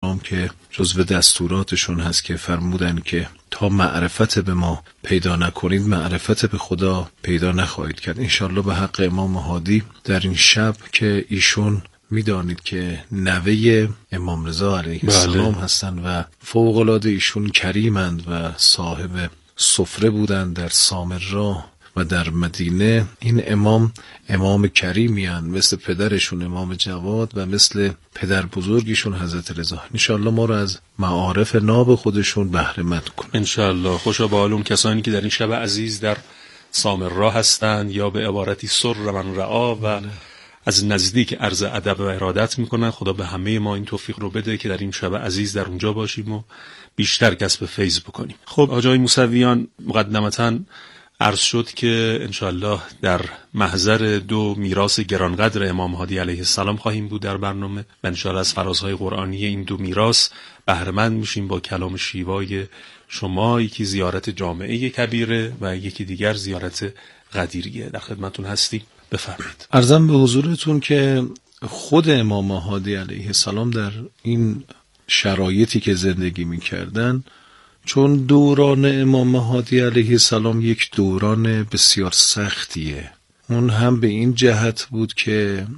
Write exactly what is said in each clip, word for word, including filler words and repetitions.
السلام که جزو دستوراتشون هست که فرمودن که تا معرفت به ما پیدا نکنید معرفت به خدا پیدا نخواهید کرد. انشالله به حق امام هادی در این شب که ایشون میدانید که نوه امام رضا علیه السلام بله. هستند و فوق‌العاده ایشون کریمند و صاحب سفره بودند در سامرا و در مدینه. این امام امام کریمی هستند، مثل پدرشون امام جواد و مثل پدر بزرگیشون حضرت رضا. انشاءالله ما رو از معارف ناب خودشون بهره مند کنه انشاءالله. خوشا به حال اون کسانی که در این شب عزیز در سامرا هستند یا به عبارتی سر من رعا و بله. از نزدیک عرض ادب و ارادت میکنن. خدا به همه ما این توفیق رو بده که در این شب عزیز در اونجا باشیم و بیشتر کسب فیض بکنیم. خب آقای موسویان، مقدمتاً عرض شد که انشاءالله در محضر دو میراث گرانقدر امام هادی علیه السلام خواهیم بود در برنامه و انشاءالله از فرازهای قرآنی این دو میراث بهره مند میشیم با کلام شیوای شما. یکی زیارت جامعه کبیره و یکی دیگر زیارت قدیریه. در خدمتون هستیم، بفرمایید. عرضم به حضورتون که خود امام هادی علیه السلام در این شرایطی که زندگی میکردن، چون دوران امام هادی علیه السلام یک دوران بسیار سختیه، اون هم به این جهت بود که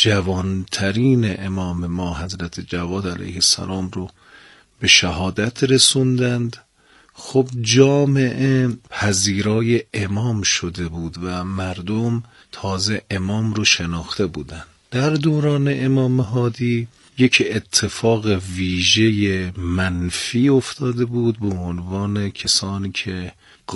جوانترین امام ما حضرت جواد علیه السلام رو به شهادت رسوندند. خب جامعه پذیرای امام شده بود و مردم تازه امام رو شناخته بودند. در دوران امام هادی یک اتفاق ویژه منفی افتاده بود به عنوان کسانی که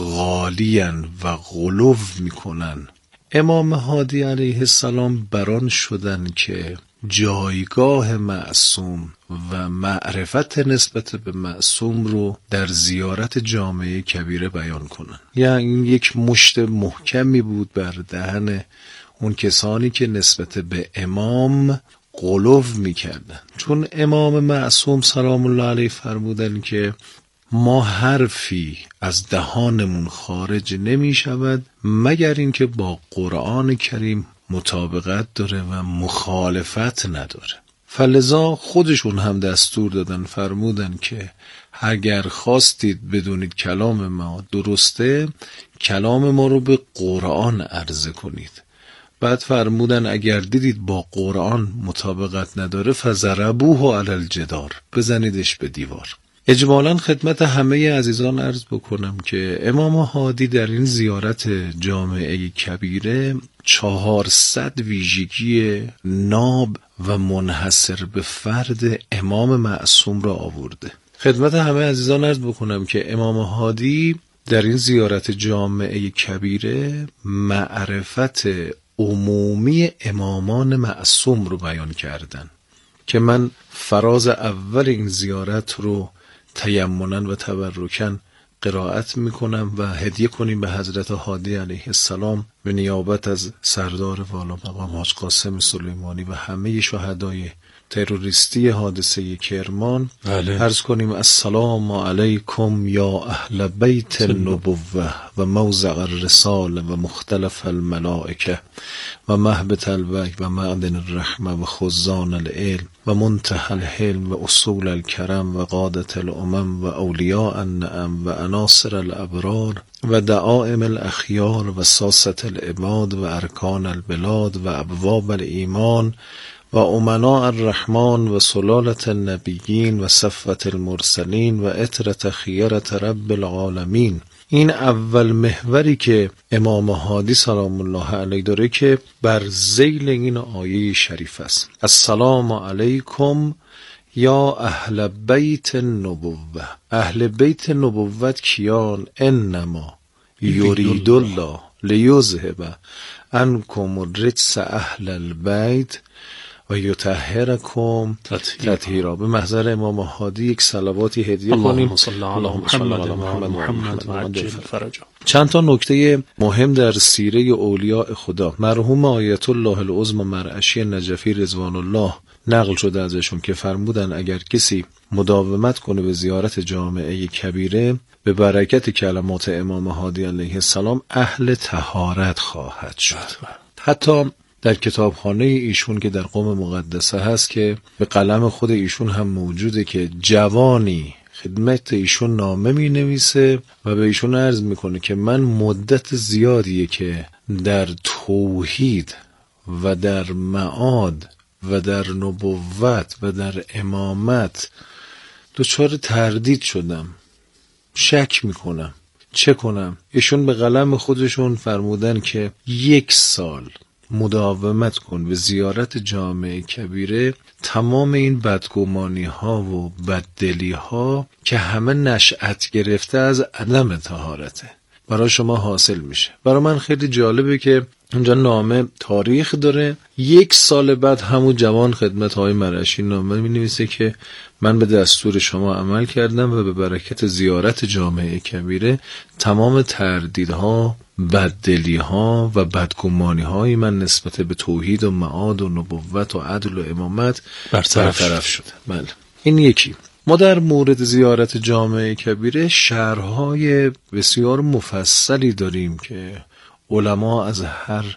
غالین و غلو میکنن. امام هادی علیه السلام بران شدن که جایگاه معصوم و معرفت نسبت به معصوم رو در زیارت جامعه کبیره بیان کنن. یعنی این یک مشت محکمی بود بر دهن اون کسانی که نسبت به امام غلو میکردن، چون امام معصوم سلام الله علیه فرمودن که ما حرفی از دهانمون خارج نمی شود مگر اینکه با قرآن کریم مطابقت داره و مخالفت نداره. فلذا خودشون هم دستور دادن، فرمودن که اگر خواستید بدونید کلام ما درسته، کلام ما رو به قرآن عرضه کنید. بعد فرمودن اگر دیدید با قرآن مطابقت نداره فضربوه علی الجدار، بزنیدش به دیوار. اجمالاً خدمت همه عزیزان عرض بکنم که امام هادی در این زیارت جامعه کبیره چهارصد ویژگی ناب و منحصر به فرد امام معصوم را آورده. خدمت همه عزیزان عرض بکنم که امام هادی در این زیارت جامعه کبیره معرفت عمومی امامان معصوم رو بیان کردن که من فراز اول این زیارت رو تیمنا و تبرکن قرائت میکنم و هدیه کنیم به حضرت هادی علیه السلام به نیابت از سردار والا مقام حاج قاسم سلیمانی و همه شهدای تروریستی حادثه کرمان. بله. عرض کنیم السلام علیکم یا اهل بیت النبوه و موضع الرساله و مختلف الملائکه و مهبط الوحی و معدن الرحمه و خزان العلم و منتهى الحلم و اصول الکرم و قادة الامم و اولیاء النعم و عناصر الابرار و دعائم الاخیار و ساسة العباد و ارکان البلاد و ابواب الایمان و امناء الرحمن و سلالة النبیین و صفوة المرسلین و عطرة خیرة رب العالمین. این اول محوری که امام هادی سلام الله علیه داره که بر ذیل این آیه شریف است. السلام علیکم یا اهل بیت النبوه. اهل بیت نبوت کیان؟ انما یرید الله لیذهب عنکم الرجس اهل البیت و یطهرکم تطهیرا. به محضر امام هادی یک صلواتی هدیه کنیم. اللهم صل علی محمد و محمد محمد و عجل فرجا. چند تا نکته مهم در سیره اولیاء خدا. مرحوم آیت الله العظمی مرعشی نجفی رضوان الله نقل شده ازشون که فرمودن اگر کسی مداومت کنه به زیارت جامعه کبیره به برکت کلمات امام هادی علیه السلام اهل طهارت خواهد شد. حتی در کتابخانه ایشون که در قم مقدسه هست که به قلم خود ایشون هم موجوده که جوانی خدمت ایشون نامه می نویسه و به ایشون عرض میکنه که من مدت زیادیه که در توحید و در معاد و در نبوت و در امامت دچار تردید شدم، شک میکنم، چه کنم؟ ایشون به قلم خودشون فرمودن که یک سال مداومت کن به زیارت جامع کبیره، تمام این بدگمانی ها و بددلی ها که همه نشأت گرفته از عدم طهارته برای شما حاصل میشه. برای من خیلی جالبه که اونجا نامه تاریخ داره، یک سال بعد همون جوان خدمت های مرعشی نامه می نویسه که من به دستور شما عمل کردم و به برکت زیارت جامع کبیره تمام تردیدها، بددلیها و بدگمانی های من نسبت به توحید و معاد و نبوت و عدل و امامت برطرف, برطرف شد. بله، این یکی. ما در مورد زیارت جامع کبیره شرح‌های بسیار مفصلی داریم که علما از هر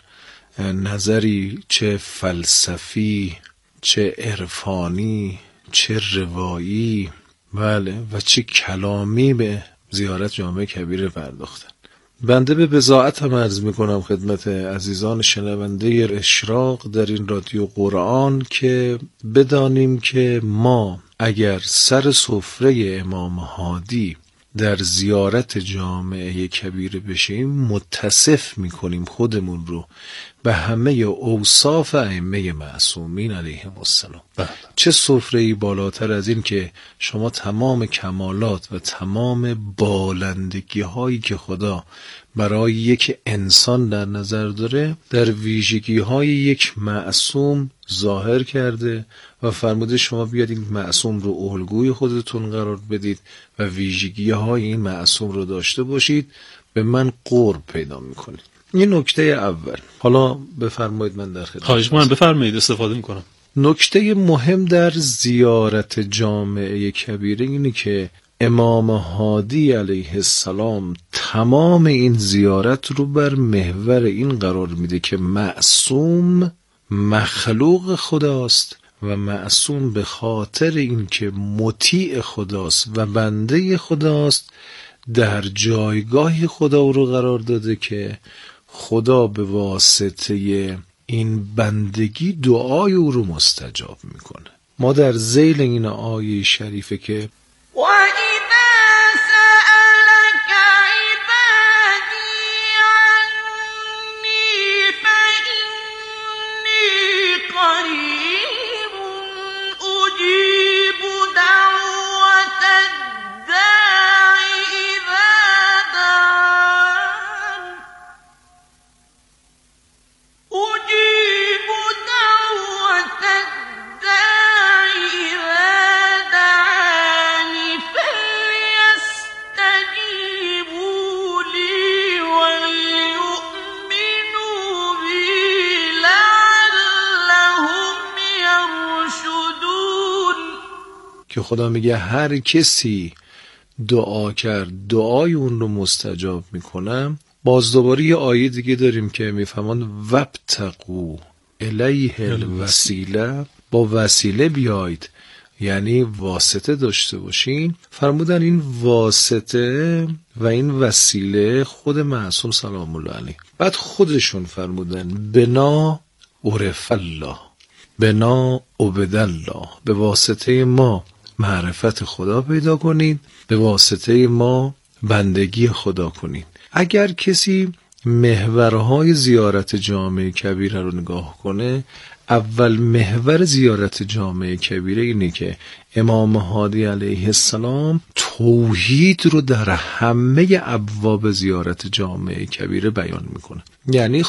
نظری، چه فلسفی، چه عرفانی، چه روایی، بله، و چه کلامی به زیارت جامع کبیره پرداختن. بنده به بضاعت هم عرض میکنم خدمت عزیزان شنونده اشراق در این رادیو قرآن که بدانیم که ما اگر سر سفره امام هادی در زیارت جامع کبیره بشیم، متصف میکنیم خودمون رو به همه اوصاف ائمه معصومین علیهم السلام. چه سفره‌ای بالاتر از این که شما تمام کمالات و تمام بالندگی هایی که خدا برای یک انسان در نظر داره در ویژگی های یک معصوم ظاهر کرده و فرموده شما بیاد این معصوم رو الگوی خودتون قرار بدید و ویژگی های این معصوم رو داشته باشید، به من قرب پیدا میکنید. این نکته اول. حالا بفرمایید، من در خدمت. خواهش می‌کنم، بفرمایید، استفاده میکنم. نکته مهم در زیارت جامع کبیره اینه که امام هادی علیه السلام تمام این زیارت رو بر محور این قرار میده که معصوم مخلوق خداست و معصوم به خاطر این که مطیع خداست و بنده خداست در جایگاه خدا رو قرار داده که خدا به واسطه این بندگی دعای او رو مستجاب میکنه. ما در ذیل این آیه شریفه که که خدا میگه هر کسی دعا کرد دعای اون رو مستجاب میکنم. باز دوباره یه آیه دیگه داریم که میفهمان وابتغوا الیه الوسیله، با وسیله بیاید، یعنی واسطه داشته باشین. فرمودن این واسطه و این وسیله خود معصوم سلام الله علیه. بعد خودشون فرمودن بنا عرف الله، بنا عبد الله، به واسطه ما معرفت خدا پیدا کنید، به واسطه ما بندگی خدا کنید. اگر کسی محورهای زیارت جامع کبیره رو نگاه کنه، اول محور زیارت جامع کبیره اینه که امام هادی علیه السلام توحید رو در همه ابواب زیارت جامع کبیره بیان میکنه. یعنی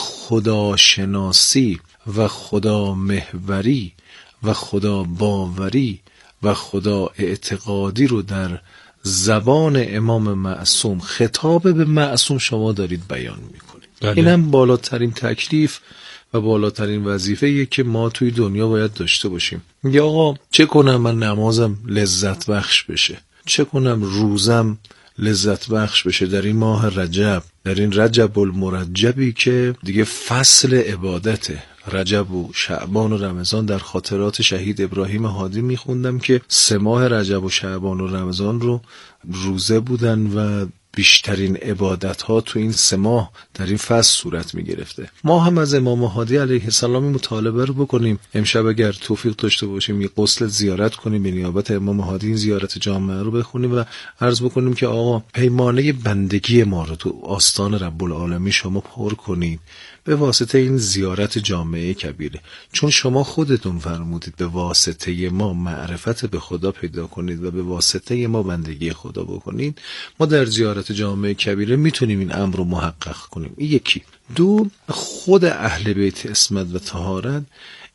خداشناسی و خدا محوری و خدا باوری و خدا اعتقادی رو در زبان امام معصوم، خطاب به معصوم، شما دارید بیان میکنید. بله. این هم بالاترین تکلیف و بالاترین وظیفه‌ایه که ما توی دنیا باید داشته باشیم. یا آقا چه کنم من نمازم لذت بخش بشه، چه کنم روزم لذت بخش بشه در این ماه رجب، در این رجب المرجبی که دیگه فصل عبادته، رجب و شعبان و رمضان در خاطرات شهید ابراهیم هادی میخوندم که سه ماه رجب و شعبان و رمضان رو روزه بودن و بیشترین عبادت ها تو این سه ماه در این فصل صورت می گرفته. ما هم از امام هادی علیه السلام مطالبه رو بکنیم. امشب اگر توفیق داشته باشیم یه غسل زیارت کنیم به نیابت امام هادی، این زیارت جامعه رو بخونیم و عرض بکنیم که آقا پیمانه بندگی ما رو تو آستان رب العالمین شما پر کنید به واسطه این زیارت جامعه کبیره، چون شما خودتون فرمودید به واسطه ما معرفت به خدا پیدا کنید و به واسطه ما بندگی خدا بکنید. ما در زیارت جامعه کبیره میتونیم این امر رو محقق کنیم. این یکی. دو، خود اهل بیت عصمت و طهارت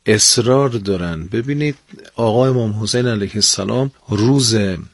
اصرار دارن. ببینید آقا امام حسین علیه السلام روز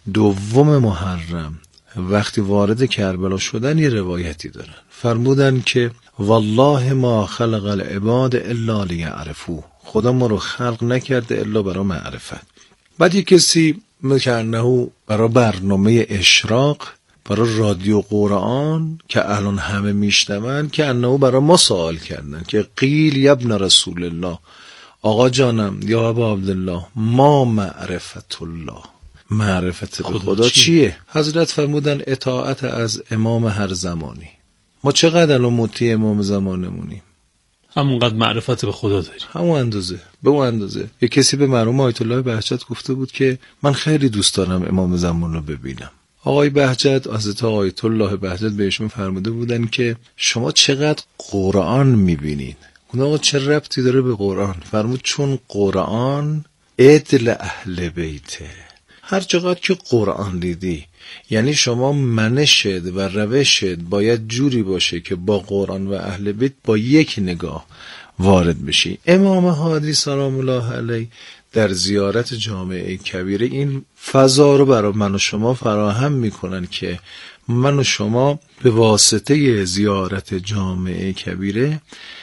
دوم محرم وقتی وارد کربلا شدن یه روایتی دارن، فرمودن که والله ما خلق العباد الا لیعرفوه، خدا ما رو خلق نکرده الا برای معرفت. بعد یک کسی میکنه برای برنامه اشراق، برای رادیو قرآن که الان همه میشنون، که انه برای ما سوال کردن که قیل یبن رسول الله، آقا جانم یا ابا عبدالله ما معرفت الله، معرفت به خدا چیه؟ حضرت فرمودن اطاعت از امام هر زمانی. ما چقدر الان مطیع امام زمانمونیم؟ همونقدر معرفت به خدا داریم، همون اندازه، به اون اندازه. یک کسی به مرحوم آیت الله بهجت گفته بود که من خیلی دوست دارم امام زمان رو ببینم. آقای بهجت، حضرت آیت الله بهجت بهشون فرموده بودن که شما چقدر قرآن میبینید؟ اون آقا چه ربطی داره به قرآن؟ فرمود چون قرآن عدل اهل بیته. هر چقدر که قرآن دیدی، یعنی شما منشت و روشت باید جوری باشه که با قرآن و اهل بیت با یک نگاه وارد بشی. امام هادی سلام الله علیه در زیارت جامعه کبیره این فضا رو برای من و شما فراهم میکنن که من و شما به واسطه زیارت جامعه کبیره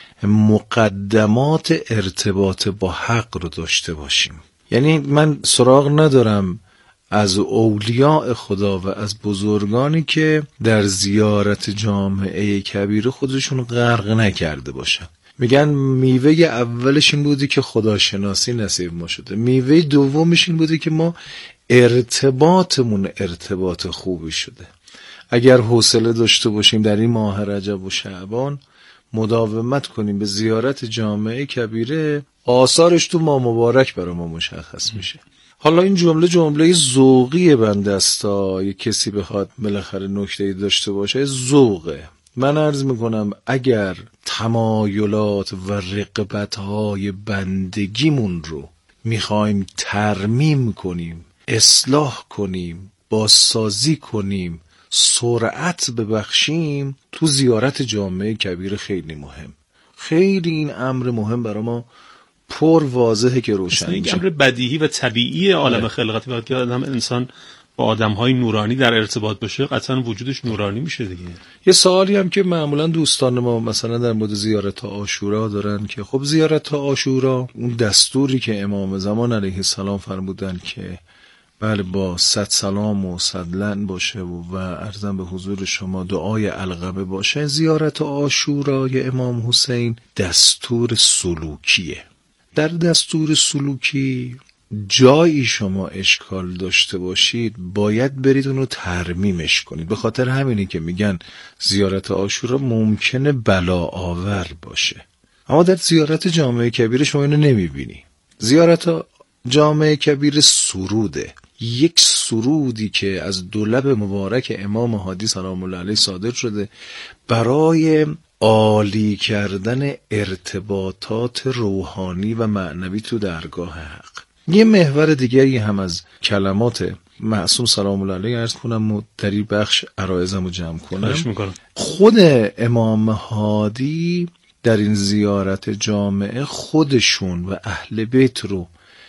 مقدمات ارتباط با حق رو داشته باشیم. یعنی من سراغ ندارم از اولیاء خدا و از بزرگانی که در زیارت جامعه کبیره خودشون غرق نکرده باشن. میگن میوه اولش این بودی که خداشناسی نصیب ما شده، میوه دومش این بودی که ما ارتباطمون ارتباط خوبی شده. اگر حوصله داشته باشیم در این ماه رجب و شعبان مداومت کنیم به زیارت جامعه کبیره، آثارش تو ماه مبارک برای ما مشخص میشه. حالا این جمله جمله ذوقی بنده است تا یک کسی بخواد بالاخره نکته‌ای داشته باشه، ذوقه. من عرض میکنم اگر تمایلات و رغبت‌های بندگیمون رو میخوایم ترمیم کنیم، اصلاح کنیم، بازسازی کنیم، سرعت ببخشیم، تو زیارت جامعه کبیر خیلی مهم. خیلی این امر مهم برای ما پر واضحه که روشن میشه. این امر بدیهی و طبیعی عالم خلقتی وقتی که آدم انسان با آدم‌های نورانی در ارتباط باشه قطعاً وجودش نورانی میشه دیگه. یه سوالی هم که معمولاً دوستان ما مثلا در مورد زیارت عاشورا دارن که خب زیارت عاشورا اون دستوری که امام زمان علیه السلام فرمودن که بله با صد سلام و صد لعن باشه و, و عرضم به حضور شما دعای القبه باشه، زیارت عاشورای امام حسین دستور سلوکیه. در دستور سلوکی جایی شما اشکال داشته باشید باید برید اونو ترمیمش کنید. به خاطر همینی که میگن زیارت عاشورا ممکنه بلا آور باشه، اما در زیارت جامعه کبیر شما اینو نمیبینی. زیارت جامعه کبیر سروده، یک سرودی که از دو لب مبارک امام هادی سلام الله علیه صادر شده برای عالی کردن ارتباطات روحانی و معنوی تو درگاه حق. یه محور دیگری هم از کلمات معصوم سلام الله علیه عرض کنم و در این بخش عرایزم رو جمع کنم. خود امام هادی در این زیارت جامعه خودشون و اهل بیت رو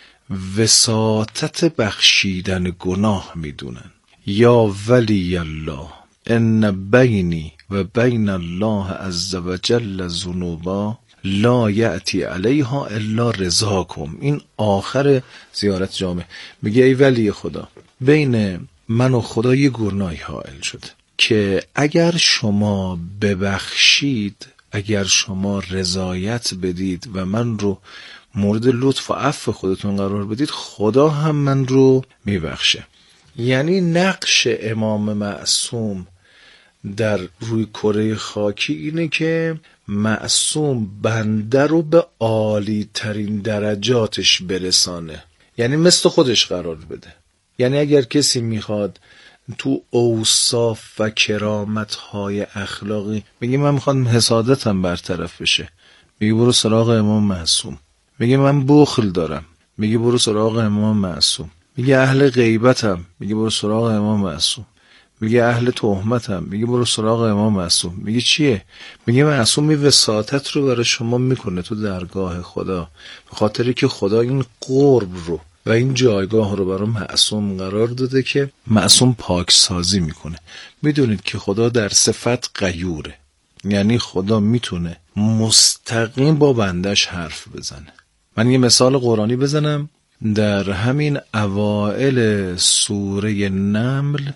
وساطت بخشیدن گناه میدونن. یا ولی الله ان بینی و بین الله عز و جل ذنوبا لا یأتی علیها الا رضاکم. این آخر زیارت جامعه میگه ای ولی خدا، بین من و خدا یه گناهی حائل شده که اگر شما ببخشید اگر شما رضایت بدید و من رو مورد لطف و عفو خودتون قرار بدید، خدا هم من رو میبخشه. یعنی نقش امام معصوم در روی کره خاکی اینه که معصوم بنده رو به عالی ترین درجاتش برسانه، یعنی مثل خودش قرار بده. یعنی اگر کسی میخواد تو اوصاف و کرامت‌های اخلاقی میگه من میخوام حسادتم برطرف بشه، میگه برو سراغ امام معصوم. میگه من بخل دارم، میگه برو سراغ امام معصوم. میگه اهل غیبتم، میگه برو سراغ امام معصوم. میگه اهل تهمتم، میگه برو سراغ امام معصوم. میگه چیه؟ میگه معصوم می وساطت رو برای شما میکنه تو درگاه خدا، به خاطری که خدا این قرب رو و این جایگاه رو برای معصوم قرار داده که معصوم پاکسازی میکنه. میدونید که خدا در صفت غیوره، یعنی خدا میتونه مستقیم با بندش حرف بزنه. من یه مثال قرآنی بزنم. در همین اوائل سوره نمل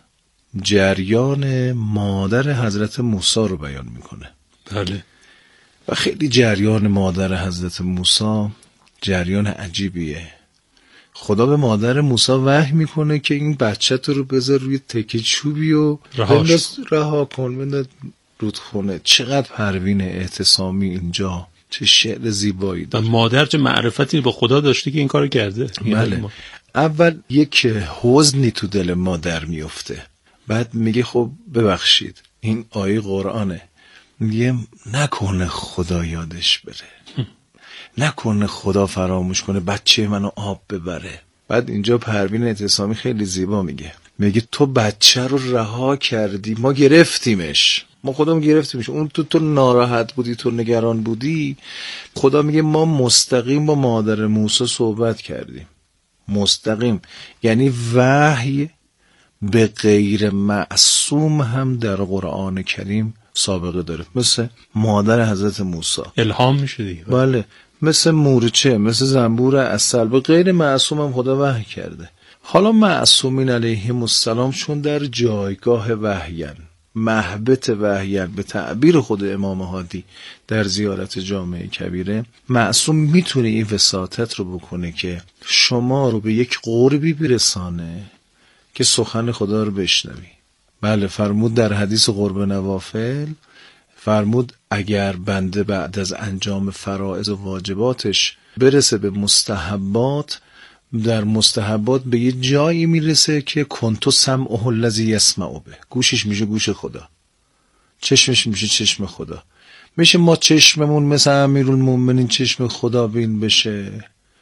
جریان مادر حضرت موسی رو بیان میکنه. بله. و خیلی جریان مادر حضرت موسی جریان عجیبیه. خدا به مادر موسی وحی میکنه که این بچه تو رو بذار روی تکه چوبی و بنداز رها کن، بنداز رودخونه. چقدر پروین اعتصامی اینجا، چه شعر زیبایی داره. مادر چه معرفتی با خدا داشته که این کارو کرده. بله. اول یک حزنی تو دل مادر میفته، بعد میگه خب ببخشید، این آیه قرآنه، میگه نکنه خدا یادش بره، نکنه خدا فراموش کنه بچه منو آب ببره. بعد اینجا پروین اعتصامی خیلی زیبا میگه، میگه تو بچه رو رها کردی، ما گرفتیمش، ما خودمون گرفتیمش، اون تو تو ناراحت بودی، تو نگران بودی. خدا میگه ما مستقیم با مادر موسی صحبت کردیم. مستقیم یعنی وحی به غیر معصوم هم در قرآن کریم سابقه داره، مثل مادر حضرت موسی الهام میشه دیگه. بله، مثل مورچه، مثل زنبور عسل، به غیر معصوم هم خدا وحی کرده. حالا معصومین علیهم السلام چون در جایگاه وحیان، محبت وحیان، به تعبیر خود امام هادی در زیارت جامع کبیره، معصوم میتونه این وساطت رو بکنه که شما رو به یک قربی برسانه که سخن خدا رو بشنوی. بله، فرمود در حدیث قرب نوافل، فرمود اگر بنده بعد از انجام فرائض و واجباتش برسه به مستحبات، در مستحبات به یه جایی میرسه که کنتو سمعه الذی یسمع به، گوشش میشه گوش خدا، چشمش میشه چشم خدا. میشه ما چشممون مثل امیرالمومنین چشم خدا بین بشه،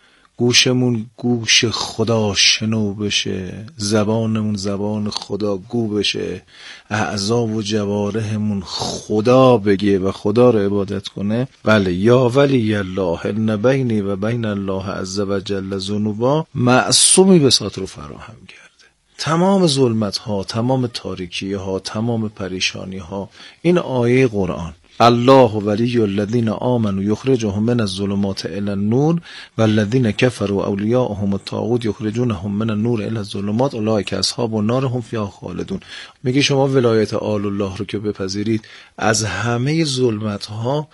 گوشمون گوش خدا شنو بشه، زبانمون زبان خدا گو بشه، اعضا و جوارحمون خدا بگه و خدا رو عبادت کنه. بله، یا ولی الله ان بینی و بین الله عز و جل ذنوبا، معصومی بساط رو فراهم کرده. تمام ظلمت ها، تمام تاریکی ها، تمام پریشانی ها، این آیه قرآن، الله ولی الذین آمنوا یخرجهم من الظلمات الی النور والذین کفروا اولیاءهم الطاغوت یخرجونهم من النور الی الظلمات اولئک اصحاب النار هم فیها خالدون. میگه شما ولایت آل الله رو که بپذیرید، از همه ظلمت ها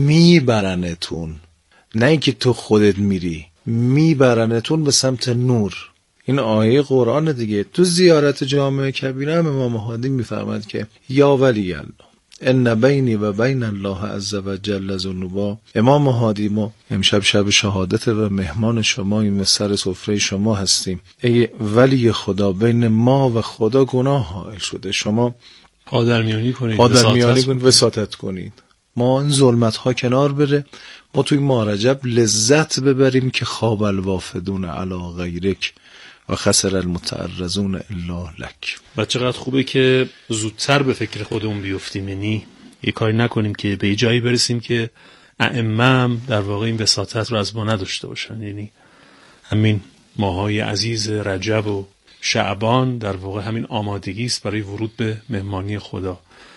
میبرنتون، نه اینکه تو خودت میری، میبرنتون به سمت نور. این آیه قرآن دیگه. تو زیارت جامع کبیره هم امام هادی میفرماد که یا ولی الله ان بینی و بین الله عز و جل ذنوبا. امام هادی، ما امشب شب شهادت و مهمان شما، این سر سفره شما هستیم. ای ولی خدا، بین ما و خدا گناه حائل شده، شما پادرمیانی کنید، پادرمیانی کنید، وساطت کنید، ما این ظلمت ها کنار بره، ما توی ماه رجب لذت ببریم که خواب الوافدون علی غیرک و خسر المتعرضون الا لک. و چقدر خوبه که زودتر به فکر خودمون بیفتیم، یعنی یه کاری نکنیم که به جایی برسیم که ائمه هم در واقع این وساطت رو از ما نداشته باشن. یعنی همین ماهای عزیز رجب و شعبان در واقع همین آمادگی است برای ورود به مهمانی خدا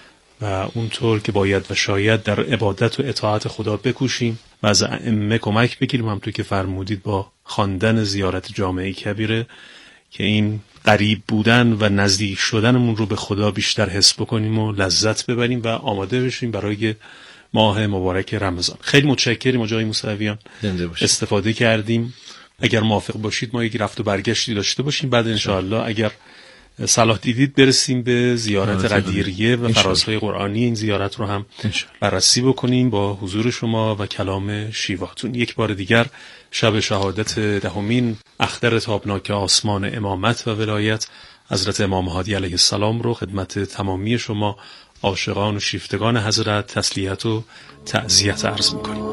و اونطور که باید و شاید در عبادت و اطاعت خدا بکوشیم و از ائمه کمک بگیریم، همونطور که فرمودید با خواندن زیارت جامع کبیره، که این قریب بودن و نزدیک شدنمون رو به خدا بیشتر حس بکنیم و لذت ببریم و آماده بشیم برای ماه مبارک رمضان. خیلی متشکریم آقای موسویان، استفاده کردیم. اگر موافق باشید ما یک رفت و برگشتی داشته باشیم، بعد انشاءالله اگر صلاح دیدید برسیم به زیارت قدیریه و فرازهای قرآنی. این زیارت رو هم بررسی بکنیم با حضور شما و کلام شیواتون. یک بار دیگر شب شهادت دهمین اختر تابناک آسمان امامت و ولایت حضرت امام هادی علیه السلام رو خدمت تمامی شما عاشقان و شیفتگان حضرت تسلیت و تعزیت عرض میکنیم.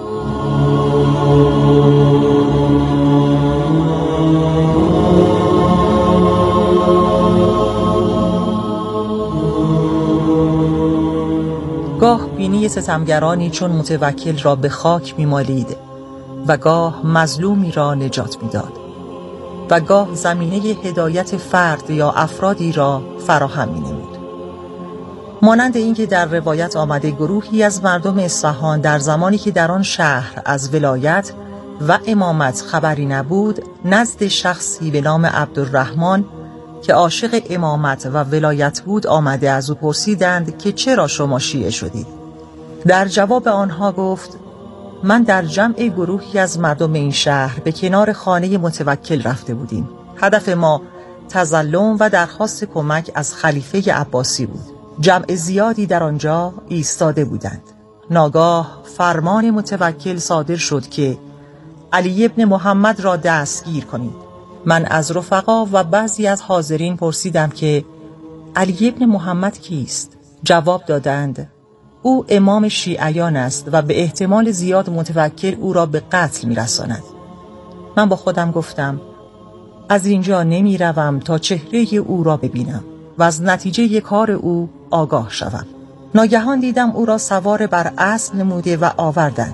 گاه بینی ستمگرانی چون متوکل را به خاک می‌مالید و گاه مظلومی را نجات می‌داد و گاه زمینه هدایت فرد یا افرادی را فراهم می‌نمود. مانند اینکه در روایت آمده گروهی از مردم اصفهان در زمانی که در آن شهر از ولایت و امامت خبری نبود، نزد شخصی به نام عبدالرحمن که عاشق امامت و ولایت بود آمده از او پرسیدند که چرا شما شیعه شدید؟ در جواب آنها گفت من در جمع گروهی از مردم این شهر به کنار خانه متوکل رفته بودیم. هدف ما تظلم و درخواست کمک از خلیفه عباسی بود. جمع زیادی در آنجا ایستاده بودند. ناگاه فرمان متوکل صادر شد که علی ابن محمد را دستگیر کنید. من از رفقا و بعضی از حاضرین پرسیدم که علی ابن محمد کیست؟ جواب دادند او امام شیعیان است و به احتمال زیاد متوکل او را به قتل می‌رساند. من با خودم گفتم از اینجا نمی روم تا چهره او را ببینم و از نتیجه کار او آگاه شوم. ناگهان دیدم او را سوار بر اسب نموده و آوردند.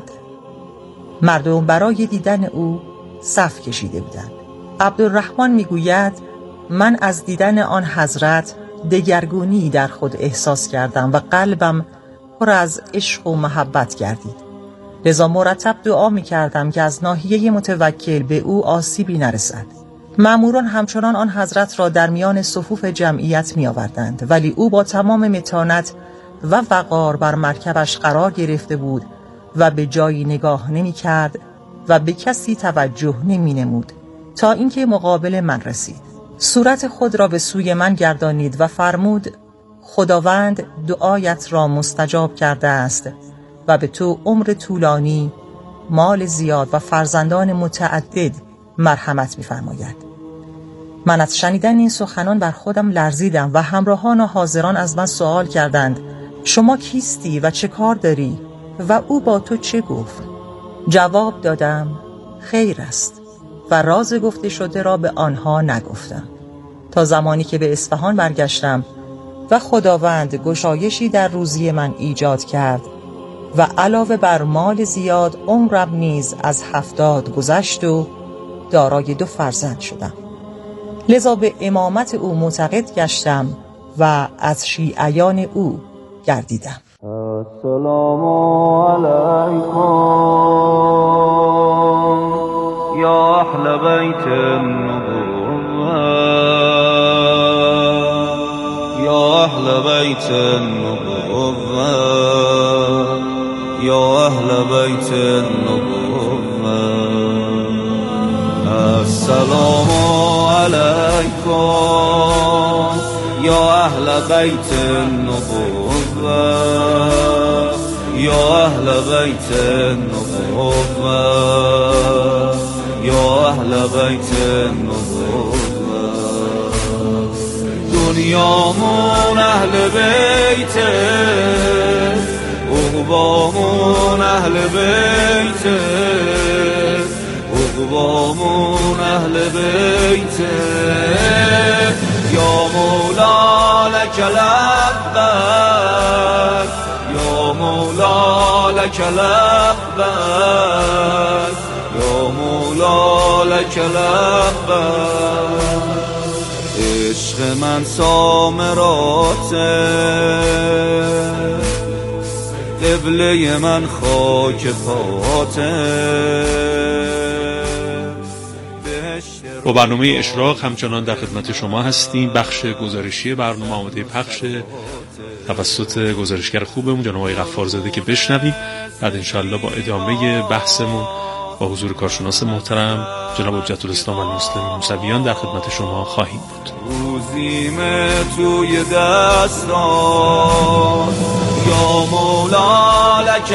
مردم برای دیدن او صف کشیده بودند. عبدالرحمن میگوید من از دیدن آن حضرت دگرگونی در خود احساس کردم و قلبم پر از عشق و محبت گردید. لذا مرتب دعا میکردم که از ناحیه متوکل به او آسیبی نرسد. مأموران همچنان آن حضرت را در میان صفوف جمعیت می آوردند، ولی او با تمام متانت و وقار بر مرکبش قرار گرفته بود و به جایی نگاه نمی کرد و به کسی توجه نمی نمود تا اینکه مقابل من رسید. صورت خود را به سوی من گردانید و فرمود خداوند دعایت را مستجاب کرده است و به تو عمر طولانی، مال زیاد و فرزندان متعدد مرحمت می‌فرماید. من از شنیدن این سخنان بر خودم لرزیدم و همراهان و حاضران از من سوال کردند شما کیستی و چه کار داری و او با تو چه گفت؟ جواب دادم خیر است و راز گفته شده را به آنها نگفتم تا زمانی که به اصفهان برگشتم و خداوند گشایشی در روزی من ایجاد کرد و علاوه بر مال زیاد عمرم نیز از هفتاد گذشت و دارای دو فرزند شدم. لذا به امامت او معتقد گشتم و از شیعیان او گردیدم. السلام علیکم یا اهل بیت النبوة یا اهل بیت النبوة یا اهل بیت النبوة السلام علیکم یا اهل بیت النبوة یا اهل بیت النبوة یا اهل بیت النبوة دنیامون اهل بیت عقبامون اهل بیت عقبامون اهل بیت یا مولا لک لبیک یا مولا لک لبیک یا مولا لک لبیک عشق من سامراته قبله من خاک پاته. با برنامه اشراق همچنان در خدمت شما هستیم. بخش گزارشی برنامه آماده پخش توسط گزارشگر خوبمون جناب آقای غفارزاده که بشنویم. بعد انشالله با ادامه بحثمون با حضور کارشناس محترم جناب حجت الاسلام المسلمین موسویان در خدمت شما خواهیم بود. روزیم توی دستان یا مولا لک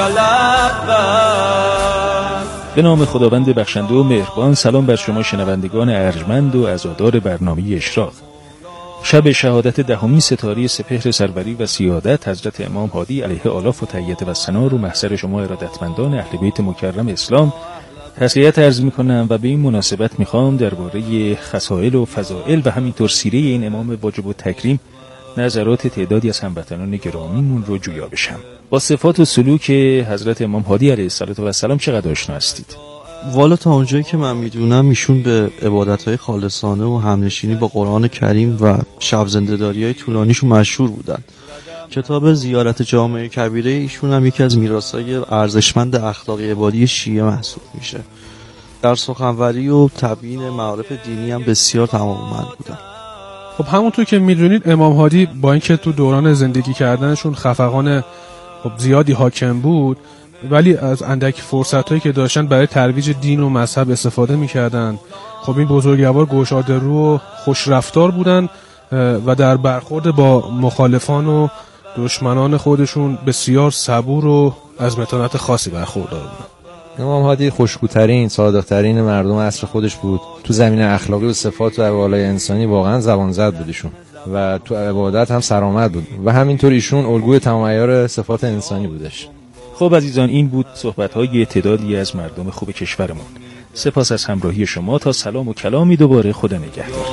لبک. به نام خداوند بخشنده و مهربان. سلام بر شما شنوندگان ارجمند و عزادار برنامه اشراق. شب شهادت دهمین ستاره سپهر سروری و سیادت حضرت امام هادی علیه آلاف و تحیت و ثنا رو محضر شما ارادتمندان اهل بیت مکرم اسلام تسلیت عرض میکنم و به این مناسبت میخوام درباره خصائل و فضائل و همینطور سیره این امام واجب و تکریم نظرات تعدادی از هموطنان گرامیمون رو جویا بشم. با صفات و سلوک حضرت امام هادی علیه السلام چقدر آشنا هستید؟ والا تا اونجایی که من میدونم ایشون به عبادت‌های خالصانه و همنشینی با قرآن کریم و شب زنده‌داری‌های طولانیشون مشهور بودن. کتاب زیارت جامع کبیره ایشون هم یکی از میراث‌های ارزشمند اخلاقی عبادی شیعه محسوب میشه. در سخنوری و تبیین معارف دینی هم بسیار تمام‌مند بودن. خب همونطور که میدونید امام هادی با اینکه تو دوران زندگی کردنشون خفقان خب زیادی حاکم بود، ولی از اندک فرصتایی که داشتن برای ترویج دین و مذهب استفاده میکردن. خب این بزرگوار گشاده رو و خوش رفتار بودن و در برخورد با مخالفان و دشمنان خودشون بسیار صبور و از متانت خاصی برخوردار بودن. امام هادی خوشگوترین، صادقترین مردم عصر خودش بود. تو زمینه اخلاقی و صفات و احوالای انسانی واقعا زبان زد بود ایشون و تو عبادت هم سرآمد بود و همینطور ایشون الگوی تمام عیار صفات انسانی بودش. خب عزیزان، این بود صحبت‌های تعدادی از مردم خوب کشورمون. سپاس از همراهی شما. تا سلام و کلامی دوباره. خدا نگهدار.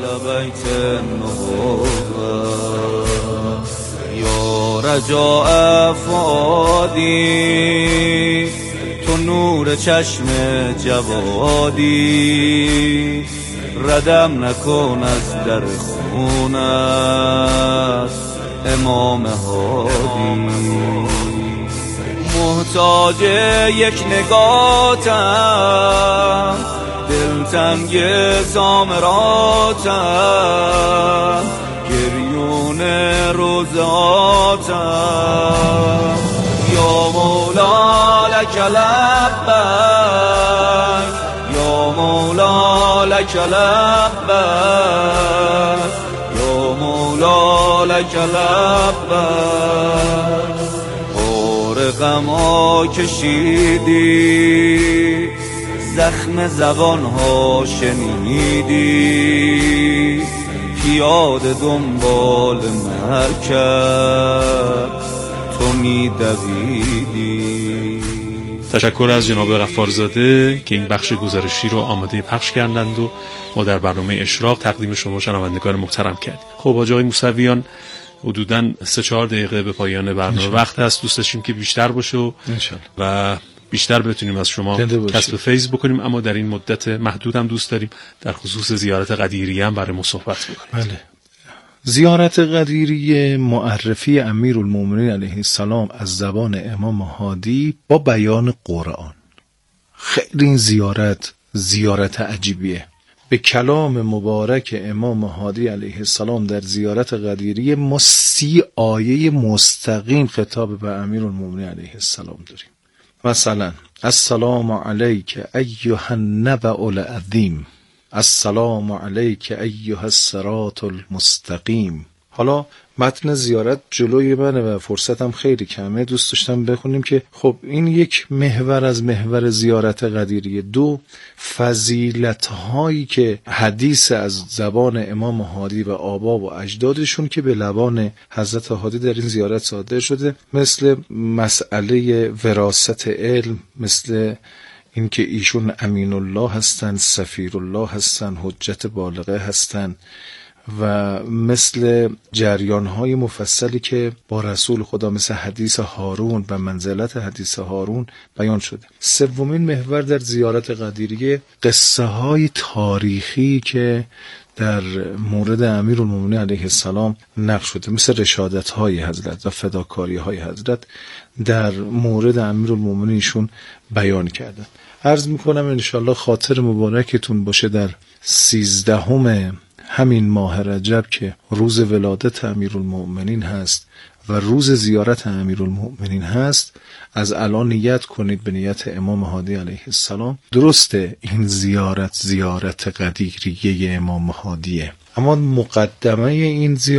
یا رجاء فؤادی تو نور چشم جوادی، ردم نکن از در خونت امام هادی. محتاج یک نگاتم، دلتنگ سامراتم، گریون روزاتم. یا مولا لک لبک، یا مولا لک لبک، یا مولا لک لبک. غما کشیدی، زخم زبانها شنیدی، پیاده دنبال مرکب تو میدویدی. تشکر از جناب غفارزاده که این بخش گزارشی رو آماده پخش کردند و ما در برنامه اشراق تقدیم شما شنوندگان محترم کردیم. خب آقای موسویان، حدوداً سه چهار دقیقه به پایان برنامه وقت هست. دوست داشتیم که بیشتر باشه و, و بیشتر بتونیم از شما کسب فیض بکنیم، اما در این مدت محدود هم دوست داریم در خصوص زیارت قدیریه هم برای ما صحبت بکنیم. بله. زیارت قدیریه معرفی امیرالمومنین علیه السلام از زبان امام هادی با بیان قرآن. خیلی این زیارت زیارت عجیبیه. به کلام مبارک امام هادی علیه السلام در زیارت قدیریه ما سی آیه مستقیم خطاب به امیرالمومنین علیه السلام داریم. مثلا السلام علیک ایها النبأ العظیم، السلام علیک ایها الصراط المستقیم. حالا متن زیارت جلوی منه و فرصتم خیلی کمه، دوست داشتم بخونیم که خب این یک محور از محور زیارت قدیریه. دو، فضیلت‌هایی که حدیث از زبان امام هادی و آبا و اجدادشون که به لبان حضرت هادی در این زیارت صادر شده، مثل مسئله وراثت علم، مثل اینکه ایشون امین الله هستن، سفیر الله هستن، حجت بالغه هستن و مثل جریان‌های مفصلی که با رسول خدا مثل حدیث هارون و منزلت حدیث هارون بیان شده. سومین محور در زیارت قدیریه قصه های تاریخی که در مورد امیرالمومنین علیه السلام نقل شده، مثل رشادت های حضرت و فداکاری های حضرت در مورد امیرالمومنینشون بیان کردن. عرض میکنم انشالله خاطر مبارکتون باشه در سیزدهم همین ماه رجب که روز ولادت امیرالمومنین هست و روز زیارت امیرالمؤمنین هست، از الان نیت کنید به نیت امام هادی علیه السلام. درسته این زیارت زیارت قدیریه امام هادیه، اما مقدمه این زیارت